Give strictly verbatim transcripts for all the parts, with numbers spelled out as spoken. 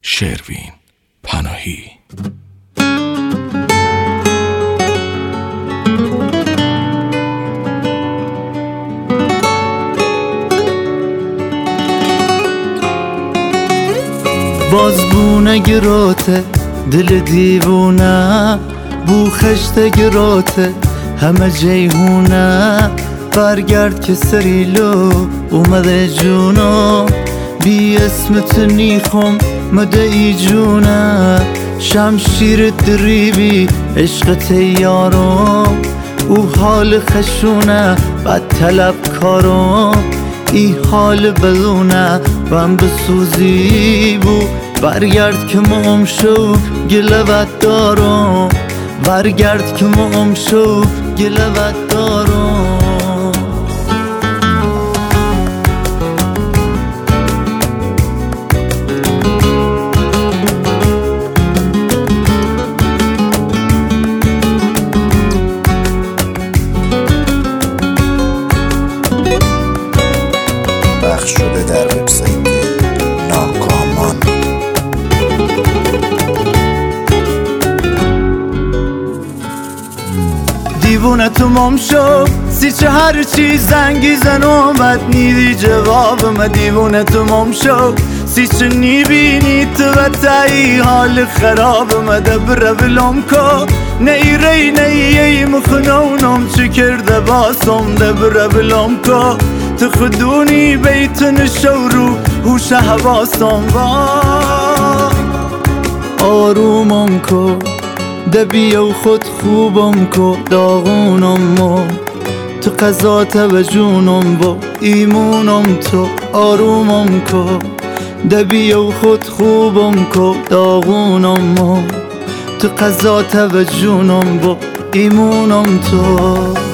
شروین پناهی. باز بونه گراته دل دیوونه، بو خشت گراته همه جیهونه. برگرد که سریلو اومده جونا، بی اسمت نیخم مده ای جونه. شمشیر دریبی عشق تیارم، او حال خشونه بد طلب کارم. ای حال بدونه بم بسوزی بو، برگرد که مهم شو گلوت دارم. برگرد که مهم شو گلوت دارم. پخش شده در وبسایت ناکامان. دیوونه تو مم شو سی چه هر چی زنگی زنم بد نیدی جوابم. دیوونه تو مم شو سی چه نیبینی تو و تایی حال خرابم. دبره بلوم کو نیری نیی مخنونم چی کرده باسم. دبره بلوم کو تو خدونی بیتن شورو هوش حواسم. آرومم کو دبی و خود خوبم کو داغونم مو تو قضا توجونم با ایمونم تو. آرومم کو دبی و خود خوبم کو داغونم مو تو قضا توجونم با ایمونم تو.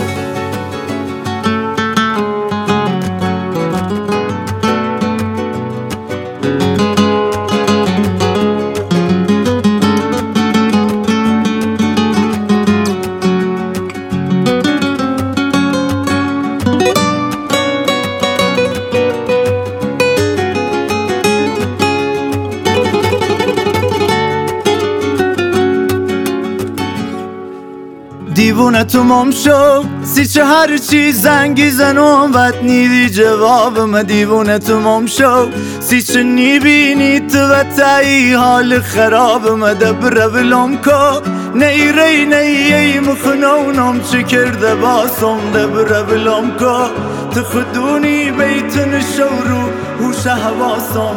دیوونه تو مم شو سی چه هر چی زنگی زنم بد نیدی جوابم. دیوونه تو مم شو سی چه نیبینی تو و تایی حال خرابم. دبره بلوم کو نیری نیی مخنونم چی کرده باسم. دبره بلوم کو تو خدونی بیتن شورو هوش حواسم.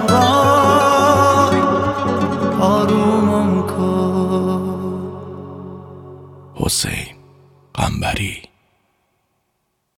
آرومم کو. حسین قنبری.